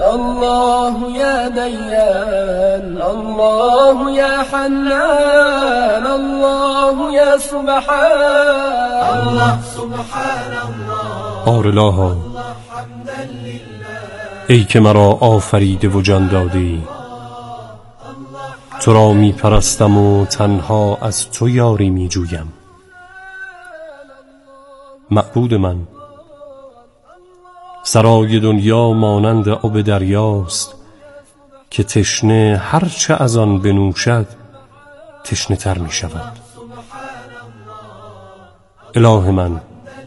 الله يا ديان، الله يا حنان، الله يا سبحان، الله سبحان الله. آرالها ای که مرا آفریده و جان دادی، تو را می پرستم و تنها از تو یاری می جویم. معبود من، سرای دنیا مانند آب دریاست که تشنه هرچه از آن بنوشد تشنه تر می شود. اله من،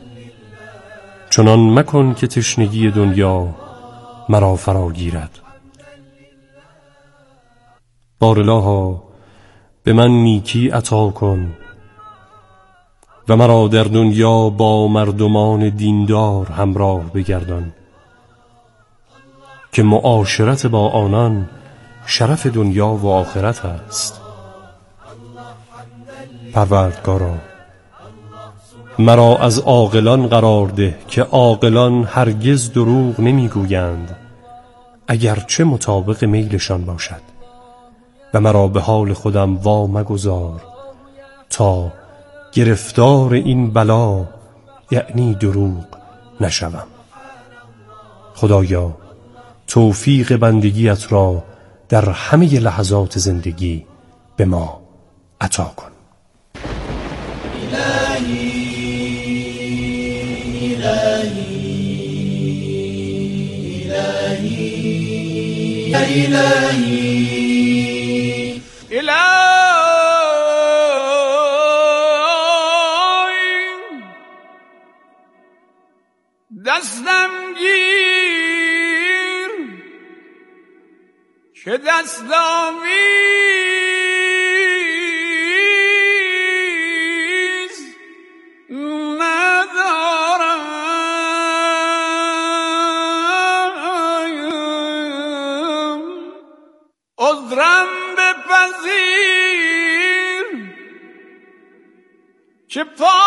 چنان مکن که تشنگی دنیا مرا فرا گیرد. بارالها به من نیکی عطا کن و مرا در دنیا با مردمان دیندار همراه بگردان که معاشرت با آنان شرف دنیا و آخرت است. پروردگارا، مرا از عاقلان قرار ده که عاقلان هرگز دروغ نمیگویند اگرچه مطابق میلشان باشد، و مرا به حال خودم وا مگذار تا گرفتار این بلا یعنی دروغ نشوم. خدایا، توفیق بندگیت را در همه لحظات زندگی به ما عطا کن. دستم گیر که دست آویز ندارم. عذرم بپذیر که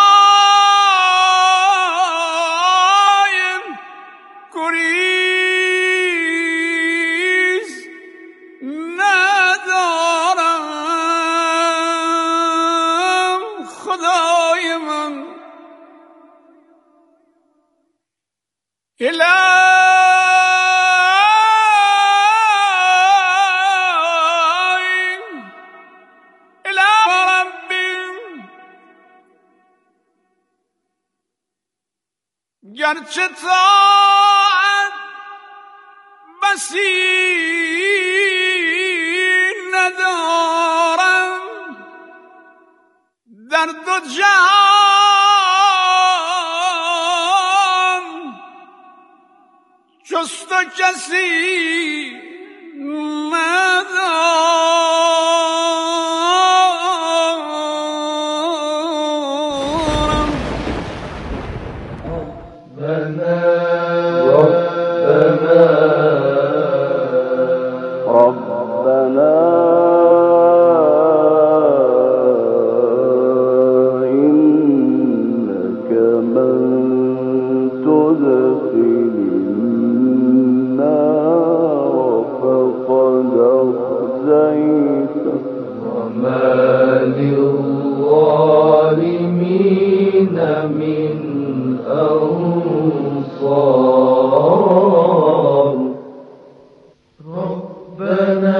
گریز ندارم. خدای من، گرچه طاعت بسی ندارم در دو جهان، جز تو کسی ندارم. ربنا إنك من تدخل النار فقد أخزيته وما للظالمين من أنصار. ربنا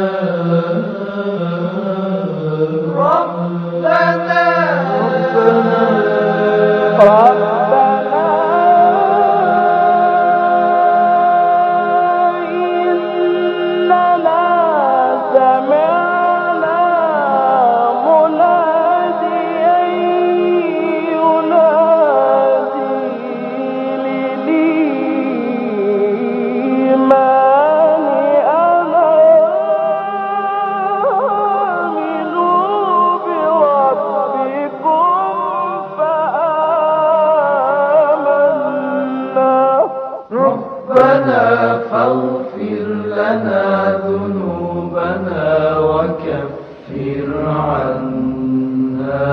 فاغفر لنا ذنوبنا وكفر عنا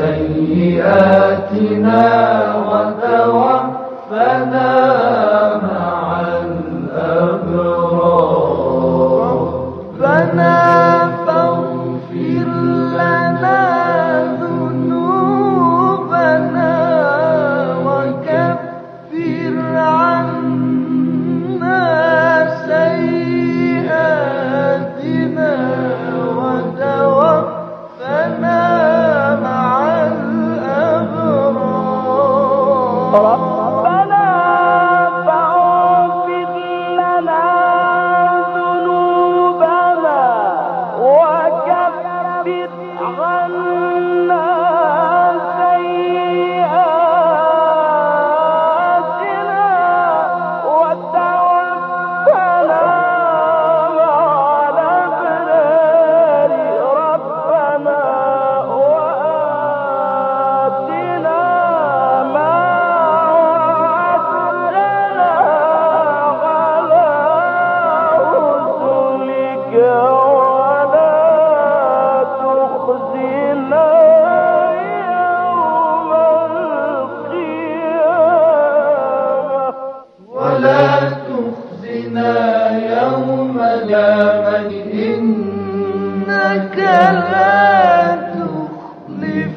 سيئاتنا وتوفنا مع الأبرار. ربنا فاغفر لنا ذنوبنا وكفر عنا سيئاتنا وتوفنا مع الأبرار ربنا وآتنا ما وعدتنا على رسلك ولا تخزنا يوم القيامة ولا تخزنا يوم القيامة إنك لا تخلف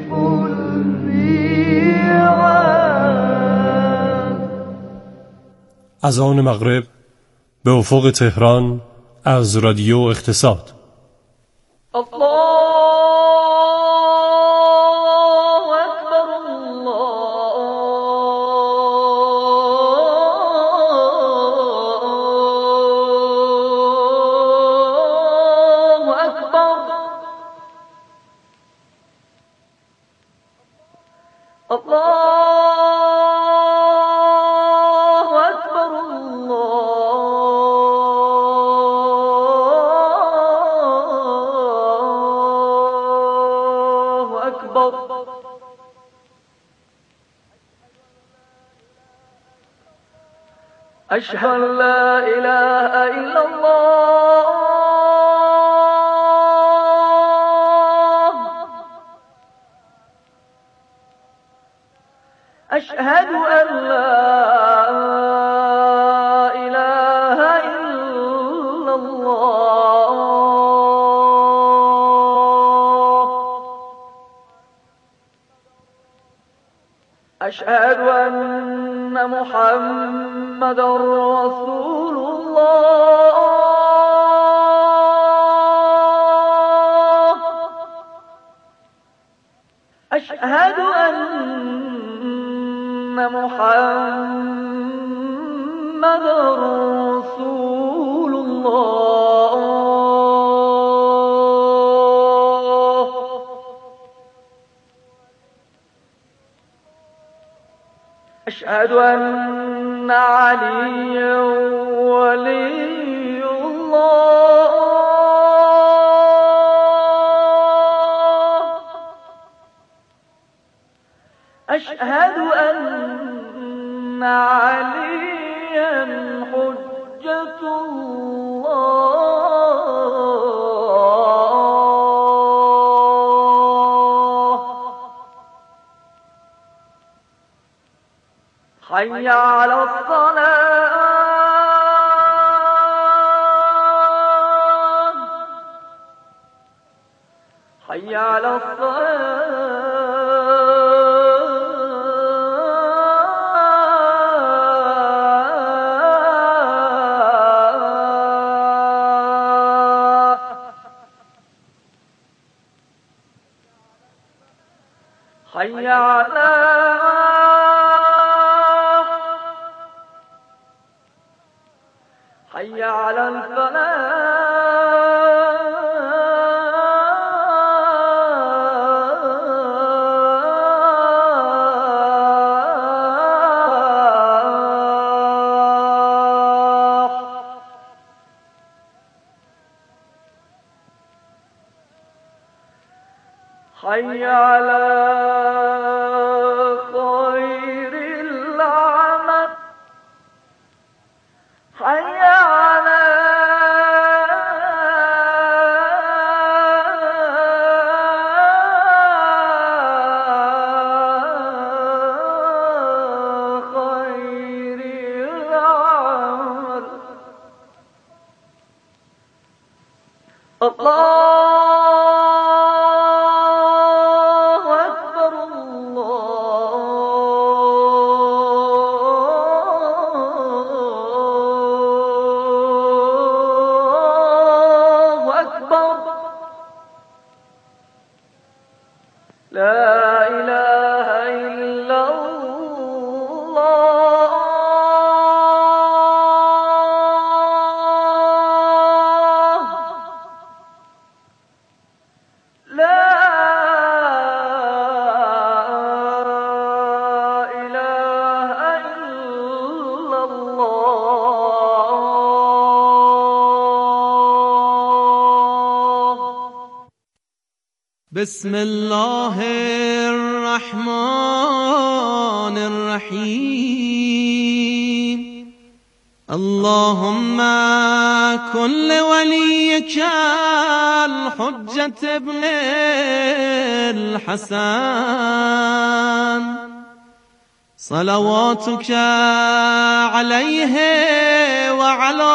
الميعاد. اذان مغرب به افق تهران از رادیو اقتصاد. الله أكبر الله أكبر الله أكبر الله أكبر. أشهد أن لا إله إلا الله. أشهد أن لا إله إلا الله. أشهد أن محمد رسول الله. أشهد أن محمد رسول الله. أشهد أن عليا ولي الله. أشهد أن عليا حجة الله. حي على الصلاة. حي على الصلاة. حي على حي على الفلاح. حي على خير العمل. حي على خير العمل. الله أكبر الله أكبر. لا إله إلا الله. بسم الله الرحمن الرحیم. اللهم كن لوليك الحجة ابن الحسن صلواتك عليه وعلى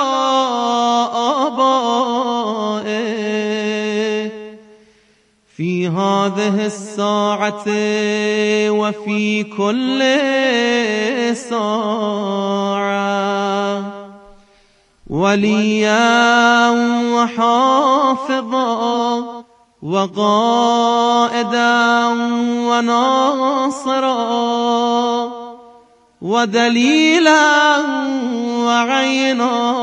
آبائه في هذه الساعة وفي كل ساعة وليا وحافظا وقائدا وناصرا ودليلا وعينا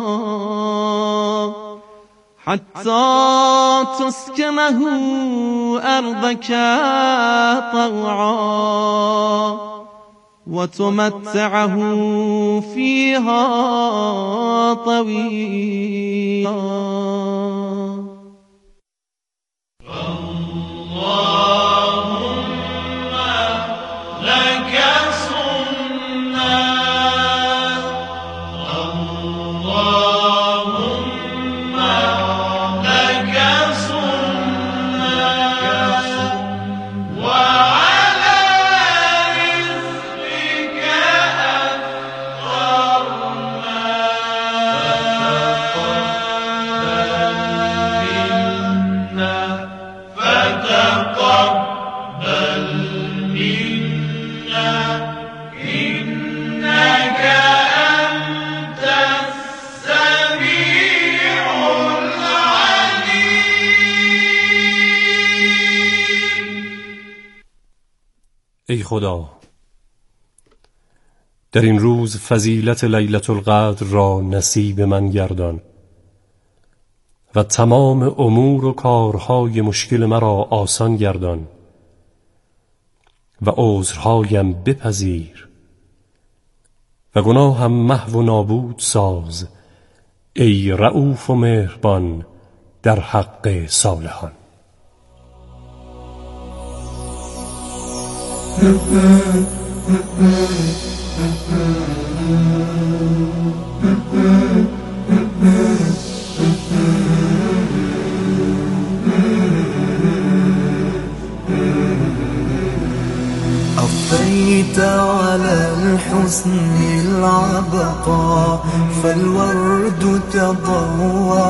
حتى تسكنه أرضك طوعا وتمتعه فيها طويلا. ای خدا، در این روز فضیلت لیلة القدر را نصیب من گردان و تمام امور و کارهای مشکل مرا آسان گردان و عذرهایم بپذیر و گناهم محو و نابود ساز ای رؤوف و مهربان در حق صالحان. أضفيت على الحسن العبقى فالورد تضوى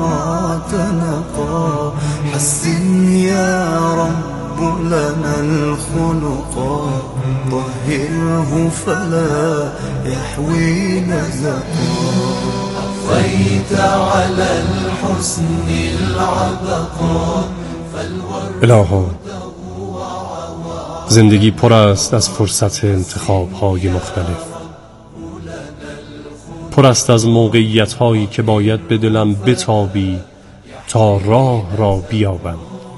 وتنقى حسن يا رب لنا الخلقا طهره فلا يحوي نزقا. أضفيت على الحسن العبقى الها، زندگی پر است از فرصت انتخاب‌های مختلف، پر است از موقعیت‌هایی که باید به دلم بتابی تا راه را بیابم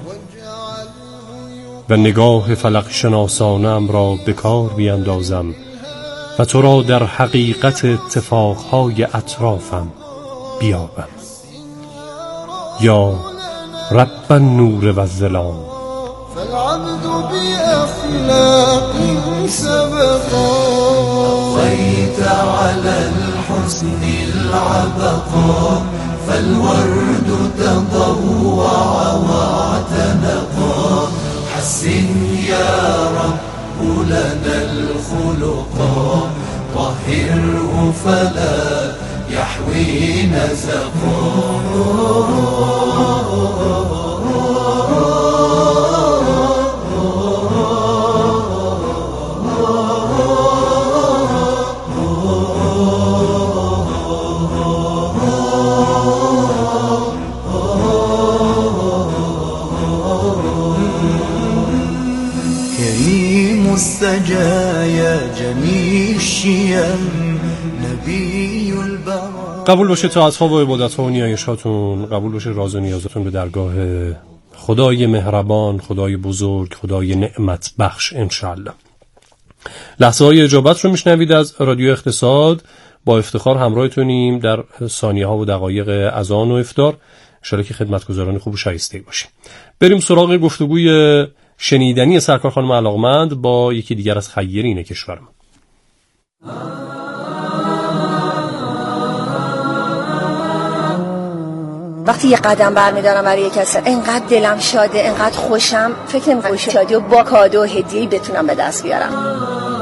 و نگاه فلک شناسانم را به کار بیندازم و تو را در حقیقت اتفاقهای اطرافم بیابم. یا رب النور و الظلام فالعبد بأخلاق سبقا. أضفيت على الحسن العبقا فالورد تضوع واعتنقا حسن يا رب لنا الخلقا طهره فلا يحوي نزقا. كريم السجايا جميع الشيم نبي البراء. قبول باشه طاعت‌ها و عبادت‌ها و نیایش‌هاتون، قبول باشه راز و نیازتون به درگاه خدای مهربان، خدای بزرگ، خدای نعمت بخش انشالله. لحظه های اجابت رو میشنوید از رادیو اقتصاد. با افتخار همراهتونیم در ثانیه ها و دقایق اذان و افطار. انشالله که خدمتگزاران خوب و شایسته باشیم. بریم سراغ گفتگوی شنیدنی سرکار خانم علاقمند با یکی دیگر از خیرین کشورمان. وقتی یه قدم برمیدارم برای کسی، انقدر دلم شاده، انقدر خوشم، فکر نمی‌کنم شادی و با کادو و هدیه‌ای بتونم به دست بیارم.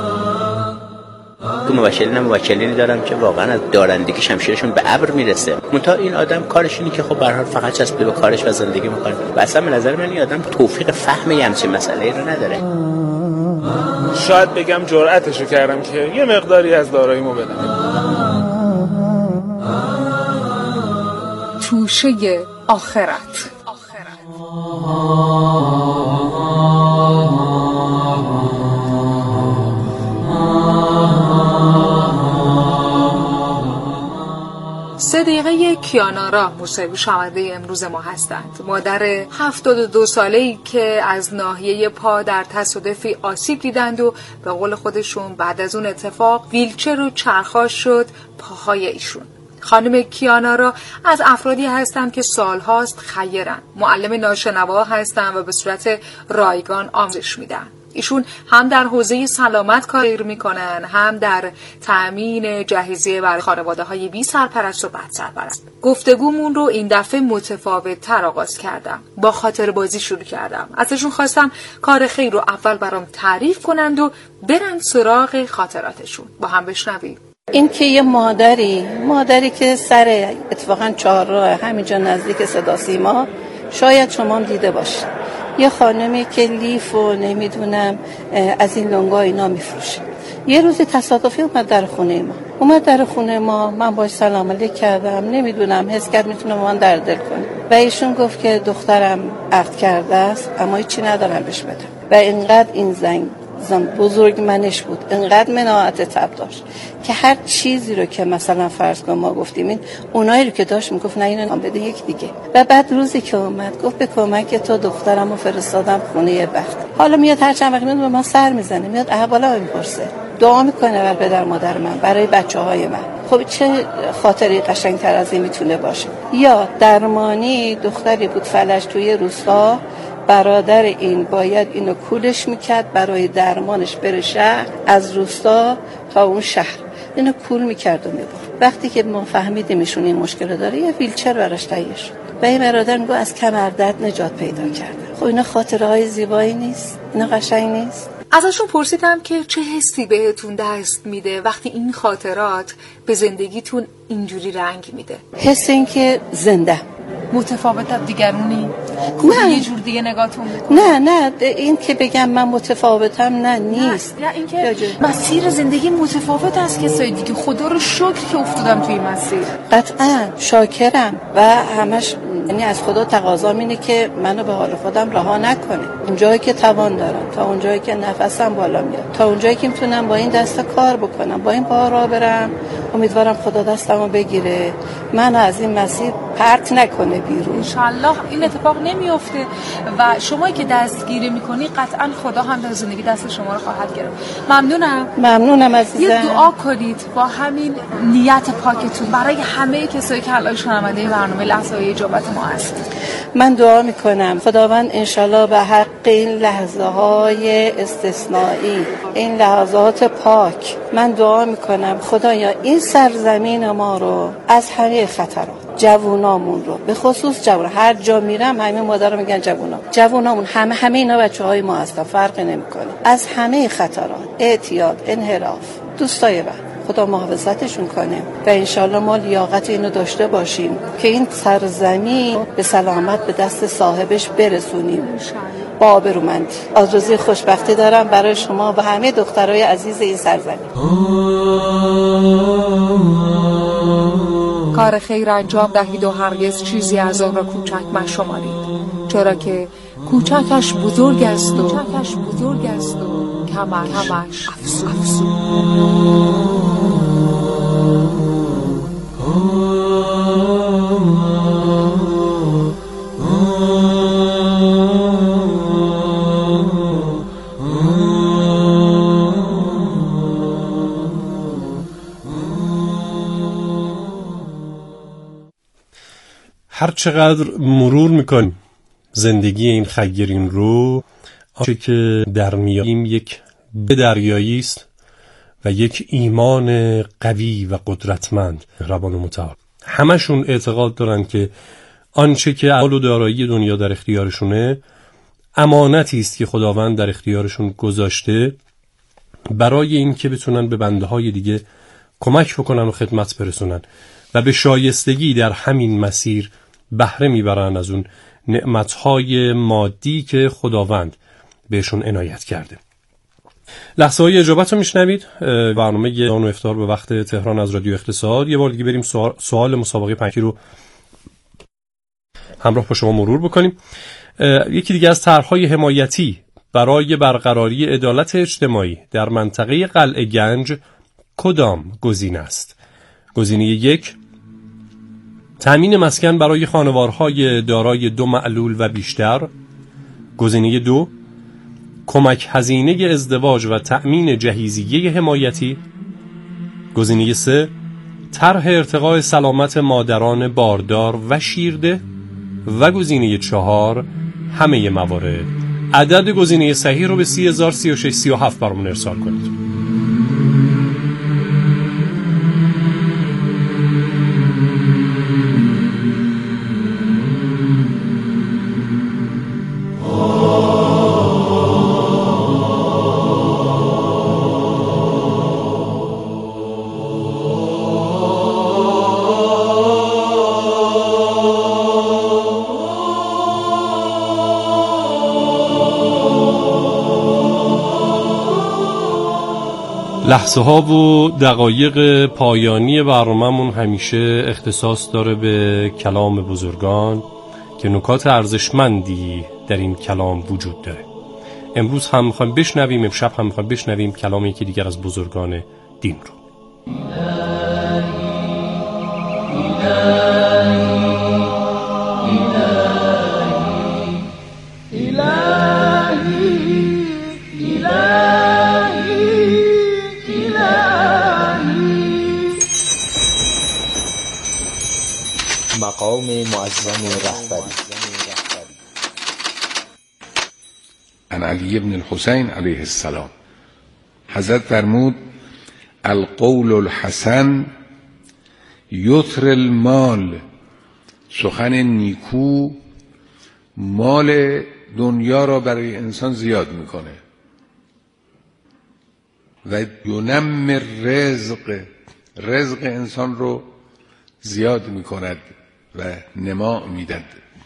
تو موکلینی دارم که واقعا از دارندگی شمشیرشون به ابر میرسه. منتها این آدم کارش اینه که خب به هر حال فقط چسبیده به کارش و زندگی میکنه و اصلا به نظر من این آدم توفیق فهم همچین مسئله رو نداره. شاید بگم جرأتشو کردم که یه مقداری از داراییمو بدم. توشه آخرت. صدیقه کیانارا موسیقی شنونده امروز ما هستند. مادر 72 ساله‌ای که از ناحیه پا در تصادفی آسیب دیدند و به قول خودشون بعد از اون اتفاق ویلچر و چرخاش شد پاهای ایشون. خانم کیانارا از افرادی هستند که سالهاست خیرن، معلم ناشنوا هستند و به صورت رایگان آموزش میدن. ایشون هم در حوزه سلامت کار میکنن، هم در تأمین جهیزیه برای خانواده‌های بی سرپرست و بد سرپرست. گفتگومون رو این دفعه متفاوت تر آغاز کردم. با خاطر بازی شروع کردم. ازشون خواستم کار خیر رو اول برام تعریف کنند و برن سراغ خاطراتشون. با هم بشنویم. این که یه مادری که سر اتفاقا چهارراه همینجا نزدیک صدا سیما، شاید شما هم دیده باشید، یه خانمی که لیف و نمیدونم از این لنگا اینا میفروشه. یه روزی تصادفی اومد در خونه ما، من باش سلام علیک کردم، نمیدونم حس کرد میتونه من در دل کنه و ایشون گفت که دخترم عقد کرده است اما هیچی ندارم بهش بدم. و اینقدر این زن بزرگ منش بود، انقدر مناعت تب داشت که هر چیزی رو که مثلا فرض کن ما گفتیم این اونایی رو که داشت میگفت نه اینو بده یک دیگه. و بعد روزی که اومد گفت به کمک تو دخترمو فرستادم خونه بخت. حالا میاد هر چند وقت میاد به من سر میزنه، میاد احوالا میپرسه، دعا میکنه برای پدر مادر من، برای بچه‌های من. خب چه خاطری قشنگتر از این میتونه باشه؟ یا درمانی دختری بود فلج توی روستا، برادر این باید اینو کولش میکرد برای درمانش بره شهر، از روستا تا اون شهر اینو کول میکرد و میبرد. وقتی که ما فهمیدیم ایشون این مشکل داره، یه ویلچر براش تهیه شد و این برادر میگه از کمر درد نجات پیدا کرده. خب اینا خاطره های زیبایی نیست؟ اینا قشنگ نیست؟ ازشون پرسیدم که چه حسی بهتون دست میده وقتی این خاطرات به زندگیتون اینجوری رنگ میده؟ حس این که زنده متفاوت از دیگرونی؟ نه یه جور دیگه نگاهتون میکنه؟ نه این که بگم من متفاوتم نه نیست. نه این که مسیر زندگی متفاوت از کسای دیگه. خدا رو شکر که افتادم توی مسیر. قطعا شاکرم و همش یعنی از خدا تقاضا اینه که منو به حال خودم رها نکنه. اونجایی که توان دارم، تا اونجایی که نفسم بالا میاد، تا اونجایی که میتونم با این دست کار بکنم، با این پا راه برم، امیدوارم خدا دستمو بگیره، منو از این مسیر پرت نکنه بیرون. انشالله این اتفاق نمیفته و شمایی که دستگیری میکنی قطعا خدا هم در زندگی دست شما رو خواهد گرفت. ممنونم عزیزم. یه دعا کنید با همین نیت پاکتون برای همه کسایی که الان شنونده برنامه لحظه‌های اجابت ما هست. من دعا میکنم خداوند انشالله به حق این لحظه های استثنایی، این لحظات پاک، من دعا میکنم خدایا این سرزمین ما رو از همه خطرات، جوونامون رو به خصوص هر جا میرم همه مادرها میگن جوونامون همه اینا بچه‌های ما هستن، فرقی نمیکنه، از همه خطرات، اعتیاد، انحراف، دوستای من خدا محافظتشون کنه و انشالله ما لیاقت اینو داشته باشیم که این سرزمین به سلامت به دست صاحبش برسونیم با آبرومندی. آرزوی خوشبختی دارم برای شما و همه دخترای عزیز این سرزمین. کار خیر انجام دهید و هرگز چیزی از آن را کوچک مشمارید، چرا که کوچکش بزرگ است و کمش افزون. هر چقدر مرور میکنیم زندگی این خیرین رو، آنچه که در میاییم یک دریایی است و یک ایمان قوی و قدرتمند. مهربان و متعال همشون اعتقاد دارن که آنچه که اموال و دارایی دنیا در اختیارشونه امانتی است که خداوند در اختیارشون گذاشته برای این که بتونن به بنده های دیگه کمک بکنن و خدمت برسونن و به شایستگی در همین مسیر بهره میبرن از اون نعمتهای مادی که خداوند بهشون عنایت کرده. لحظه های اجابت رو میشنوید. برنامه اذان و افطار به وقت تهران از رادیو اقتصاد. یه بار دیگه بریم سوال مسابقه پنکی رو همراه با شما مرور بکنیم. یکی دیگه از طرح‌های حمایتی برای برقراری عدالت اجتماعی در منطقه قلعه گنج کدام گزینه است؟ گزینه 1 تامین مسکن برای خانوارهای دارای 2 معلول و بیشتر. گزینه 2 کمک هزینه ازدواج و تأمین جهیزیه حمایتی. گزینه 3 طرح ارتقاء سلامت مادران باردار و شیرده. و گزینه 4 همه موارد. عدد گزینه صحیح رو به 30,036-37 برامون ارسال کنید. لحظه ها و دقایق پایانی برنامه‌مون همیشه اختصاص داره به کلام بزرگان که نکات ارزشمندی در این کلام وجود داره. امروز هم می‌خوایم بشنویم، امشب هم می‌خوایم بشنویم کلام یکی دیگر از بزرگان دین رو. مقام معظم رهبری. عن علی بن الحسین علیه السلام حضرت فرمود القول الحسن یثر المال، سخن نیکو مال دنیا را برای انسان زیاد میکنه. و ینمر رزق انسان رو زیاد میکند و نما میدهد.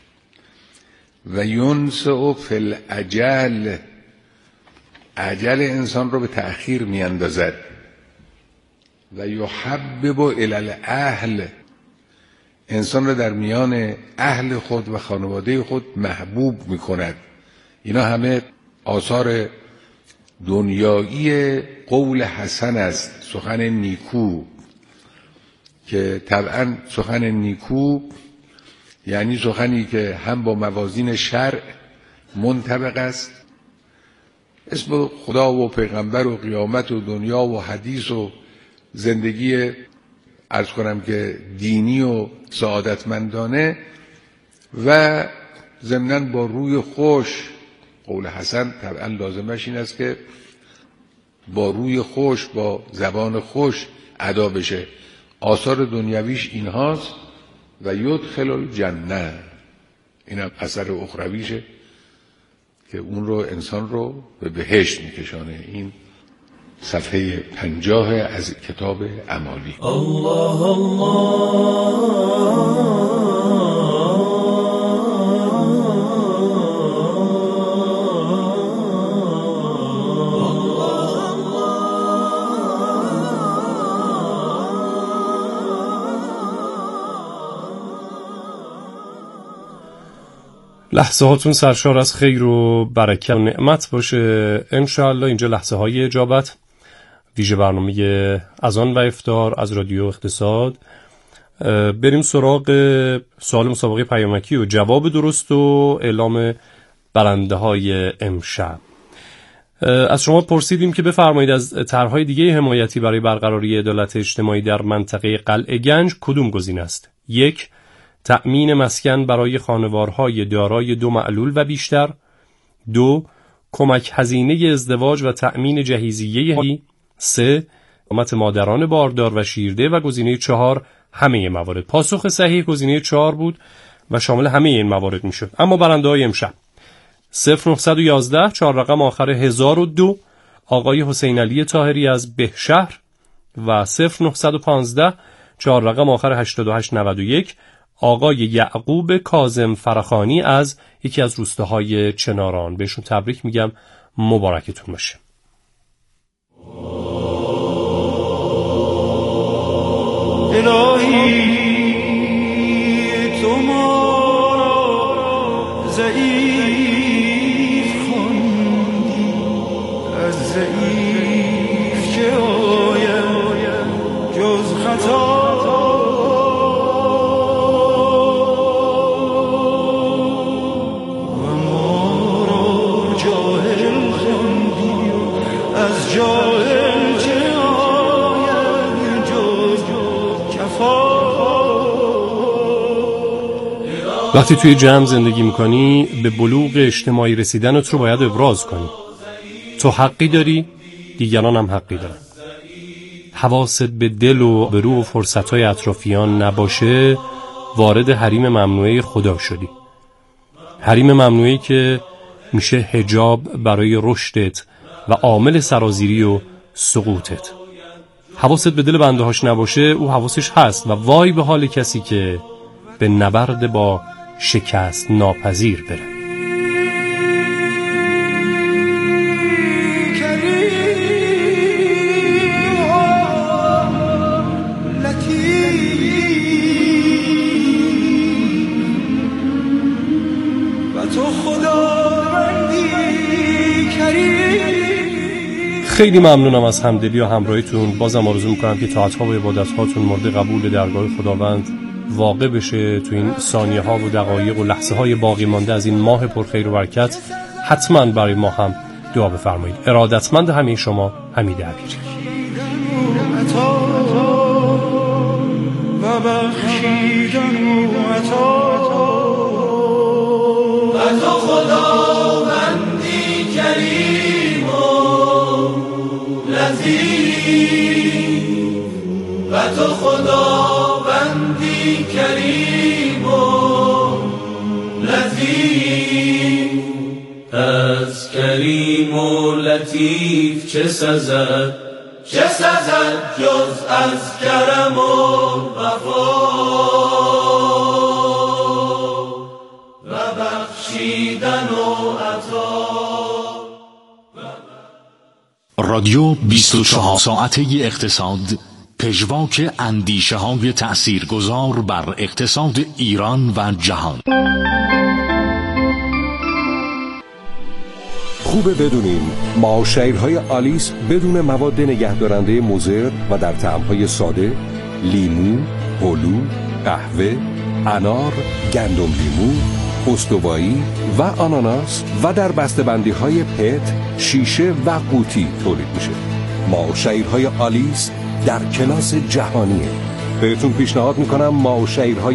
و ینسع فی الاجل، اجل انسان رو به تأخیر میاندازد. و یحبب الی الاهل، انسان رو در میان اهل خود و خانواده خود محبوب میکند. اینا همه آثار دنیایی قول حسن است، سخن نیکو، که طبعا سخن نیکو یعنی سخنی که هم با موازین شرع منطبق است. اسم خدا و پیغمبر و قیامت و دنیا و حدیث و زندگی عرض کنم که دینی و سعادتمندانه و ضمناً با روی خوش. قول حسن طبعا لازمش این است که با روی خوش، با زبان خوش ادا بشه. آثار دنیویش این هاست. و یدخل الجنه، اینم اثر اخرویشه که اون رو انسان رو به بهشت میکشانه. این صفحه 50 از کتاب اعمالی. الله الله لحظه هاتون سرشار از خیر و برکت و نعمت باشه انشاءالله. اینجا لحظه های اجابت، ویژه برنامه اذان و افطار از رادیو اقتصاد. بریم سراغ سوال مسابقه پیامکی و جواب درست و اعلام برنده های امشب. از شما پرسیدیم که بفرمایید از طرح‌های دیگه حمایتی برای برقراری عدالت اجتماعی در منطقه قلعه گنج کدوم گزینه است؟ 1 تأمین مسکن برای خانوارهای دارای 2 معلول و بیشتر. 2. کمک هزینه ازدواج و تأمین جهیزیه. 3. اقامت مادران باردار و شیرده. و گزینه 4 همه موارد. پاسخ صحیح گزینه 4 بود و شامل همه این موارد میشد. اما برنده های امشب 0911 4 رقم آخر 1002 آقای حسین علی طاهری از بهشهر و 0915 4 رقم آخر 8891 آقای یعقوب کاظم فراخانی از یکی از روستاهای چناران. بهشون تبریک میگم، مبارکتون باشه. الهی تو ما را ضعیف خوندی، از ضعیف که آید جز خطا، و ما را جاهل خوندی، از جاهل که آید جز کفا. وقتی توی جمع زندگی میکنی به بلوغ اجتماعی رسیدنت رو باید ابراز کنی. تو حقی داری، دیگران هم حقی دارن. حواست به دل و آبرو و فرصتهای اطرافیان نباشه، وارد حریم ممنوعه خدا شدی. حریم ممنوعه که میشه حجاب برای رشدت و عامل سرازیری و سقوطت. حواست به دل بنده هاش نباشه، او حواسش هست، و وای به حال کسی که به نبرد با شکست ناپذیر بره. خیلی ممنونم از همدلی و همراهیتون. بازم آرزو میکنم که طاعت‌ها و عبادت‌هاتون مورد قبول درگاه خداوند واقع بشه تو این ثانیه ها و دقایق و لحظه های باقی مانده از این ماه پرخیر و برکت. حتما برای ما هم دعا بفرمایید. ارادتمند همه شما، حمید عبیری. و بخشیدن و عطا، و تو خداوندی کریم و لطیف، و تو خداوندی کریم و لطیف. از کریم و لطیف چه سزد، چه سزد جز از کرم و وفا، و بخشیدن و عطا. رادیو 24 ساعته اقتصاد، پژواک اندیشه های تأثیرگذار بر اقتصاد ایران و جهان. خوبه بدونین معاشرهای آلیس بدون مواد نگهدارنده مضر و در طعم‌های ساده، لیمو، هلو، قهوه، انار، گندم لیمو، استوایی و آناناس و در بسته‌بندی‌های پت، شیشه و قوطی تولید میشه. معاشرهای آلیس در کلاس جهانیه. بهتون پیشنهاد میکنم معاشرهای